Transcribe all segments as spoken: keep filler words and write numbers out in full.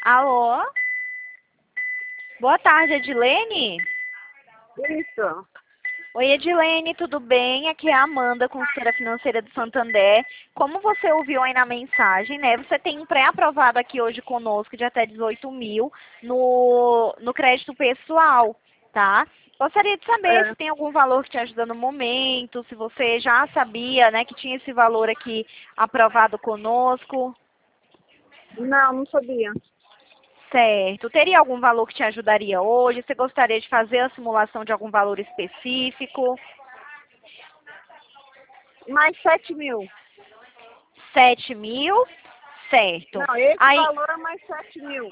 Alô? Boa tarde, Edilene? Isso. Oi, Edilene, tudo bem? Aqui é a Amanda, consultora financeira do Santander. Como você ouviu aí na mensagem, né? Você tem um pré-aprovado aqui hoje conosco de até dezoito mil no, no crédito pessoal, tá? Gostaria de saber É. se tem algum valor que te ajuda no momento, se você já sabia, né, que tinha esse valor aqui aprovado conosco. Não, não sabia. Certo. Teria algum valor que te ajudaria hoje? Você gostaria de fazer a simulação de algum valor específico? Mais sete mil. Sete mil? Certo. Não, esse Aí, valor é mais sete mil.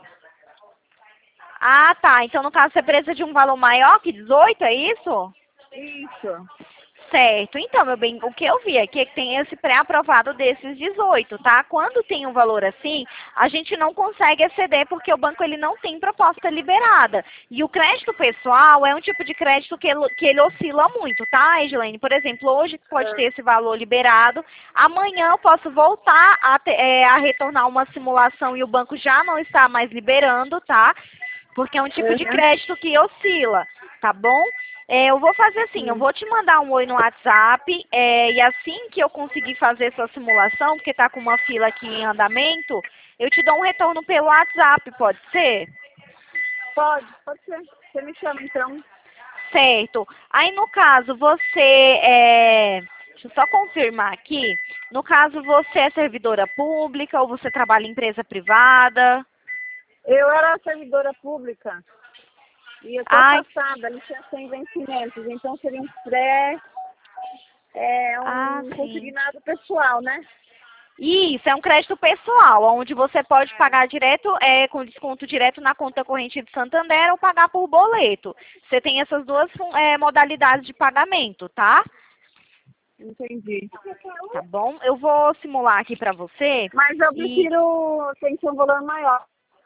ah, tá. Então, no caso, você precisa de um valor maior que dezoito, é isso? Isso. Certo. Então, meu bem, o que eu vi aqui é que tem esse pré-aprovado desses dezoito, tá? Quando tem um valor assim, a gente não consegue exceder porque o banco ele não tem proposta liberada. E o crédito pessoal é um tipo de crédito que ele, que ele oscila muito, tá, Edilene? Por exemplo, hoje pode ter É. esse valor liberado, amanhã eu posso voltar a, te- é, a retornar uma simulação e o banco já não está mais liberando, tá? Porque é um tipo de Uhum. crédito que oscila, tá bom? É, eu vou fazer assim, eu Sim. vou te mandar um oi no WhatsApp, é, e assim que eu conseguir fazer sua simulação, porque tá com uma fila aqui em andamento, eu te dou um retorno pelo WhatsApp, pode ser? Pode, pode ser. Você me chama então. Certo. Aí no caso, você é. Deixa eu só confirmar aqui. No caso, você é servidora pública ou você trabalha em empresa privada? Eu era servidora pública e eu estou Ai, afastada, licença em vencimentos, então seria um pré, é ah, um sim. consignado pessoal, né? Isso, é um crédito pessoal, onde você pode pagar direto, é, com desconto direto na conta corrente de Santander ou pagar por boleto. Você tem essas duas fun- é, modalidades de pagamento, tá? Entendi. Tá bom? Eu vou simular aqui pra você Mas eu e, prefiro, tem que ser um valor maior.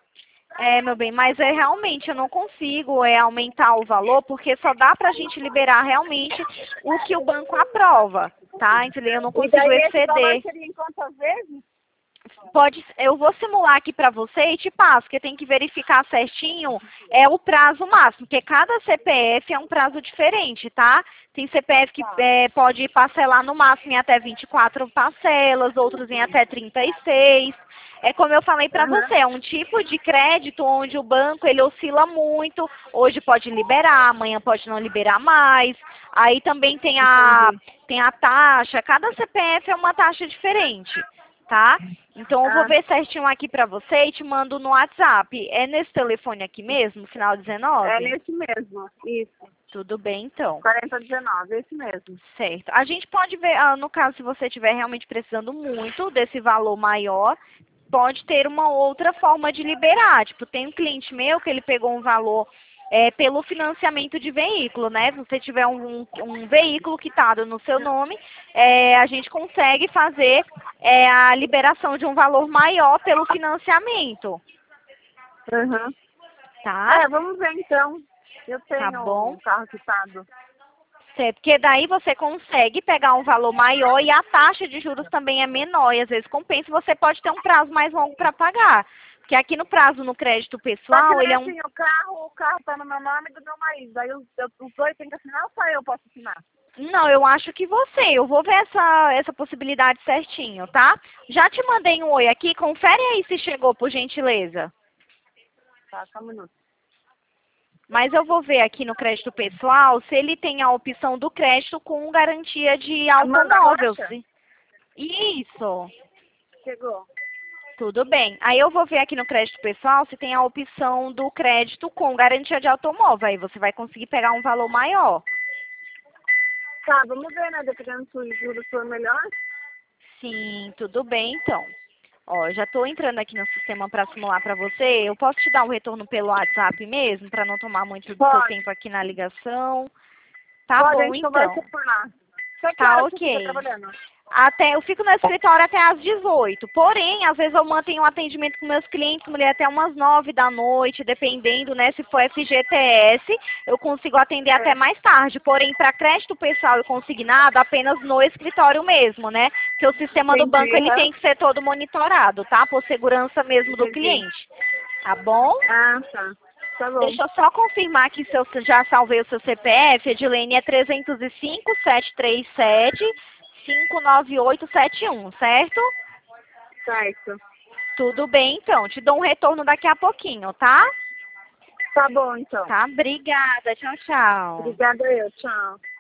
é, meu bem, mas é realmente eu não consigo é, aumentar o valor porque só dá pra gente liberar realmente o que o banco aprova, tá? Entendeu? Eu não E consigo daí esse valor exceder. seria em quantas vezes? Pode, eu vou simular aqui para você e te passo, porque tem que verificar certinho é o prazo máximo, porque cada C P F é um prazo diferente, tá? Tem C P F que Tá. é, pode parcelar no máximo em até vinte e quatro parcelas, outros em até trinta e seis. É como eu falei para Aham. você, é um tipo de crédito onde o banco ele oscila muito. Hoje pode liberar, amanhã pode não liberar mais. Aí também tem a, Entendi. tem a taxa, cada C P F é uma taxa diferente, tá? Então eu vou Ah, ver certinho aqui pra você e te mando no WhatsApp. É nesse telefone aqui mesmo, final é dezenove? nesse mesmo. Isso. Tudo bem, então. quarenta dezenove, esse mesmo. Certo. A gente pode ver, ah, no caso, se você estiver realmente precisando muito desse valor maior, pode ter uma outra forma de liberar. Tipo, tem um cliente meu que ele pegou um valor é, pelo financiamento de veículo, né? Se você tiver um, um, um veículo quitado no seu nome, é, a gente consegue fazer é, a liberação de um valor maior pelo financiamento, Uhum. tá? É, vamos ver então. Eu Tá tenho bom? um carro quitado. Certo, porque daí você consegue pegar um valor maior e a taxa de juros também é menor e às vezes compensa, você pode ter um prazo mais longo para pagar. Porque aqui no prazo no crédito Só que pessoal, daí ele é um. assim, o carro, o carro tá no meu nome e do meu marido. Aí os, eu- os dois têm que assinar ou só eu posso assinar? Não, eu acho que você. Eu vou ver essa, essa possibilidade certinho, tá? Já te mandei um oi aqui, confere aí se chegou, por gentileza. Tá, só um minuto. Mas eu vou ver aqui no crédito pessoal se ele tem a opção do crédito com garantia de Amanda automóvel. Rocha? se- Isso. Chegou. Tudo bem. Aí eu vou ver aqui no crédito pessoal se tem a opção do crédito com garantia de automóvel. Aí você vai conseguir pegar um valor maior. Tá, vamos ver, né? Dependendo se o juros for melhor. Sim, tudo bem então. Ó, eu já estou entrando aqui no sistema para simular para você. Eu posso te dar um retorno pelo WhatsApp mesmo, para não tomar muito do seu Pode. tempo aqui na ligação. Tá Pode, a bom gente conversa então. por lá. Até que Tá hora você fica ok. trabalhando? Até, eu fico no escritório até às dezoito. Porém, às vezes eu mantenho um atendimento com meus clientes, mulher, até umas nove da noite, dependendo, né? Se for F G T S, eu consigo atender até É, mais tarde. Porém, para crédito pessoal e consignado, apenas no escritório mesmo, né? Porque o sistema do banco entendi, ele aham. tem que ser todo monitorado, tá? Por segurança mesmo do Entendi. cliente. tá bom? Ah, tá. Tá bom. Deixa eu só confirmar que se eu já salvei o seu C P F, Edilene, é trezentos e cinco, setecentos e trinta e sete, cinco nove oito sete um, certo? Certo. Tudo bem, então. Te dou um retorno daqui a pouquinho, tá? Tá bom, então. Tá, obrigada. Tchau, tchau. Obrigada eu. Tchau.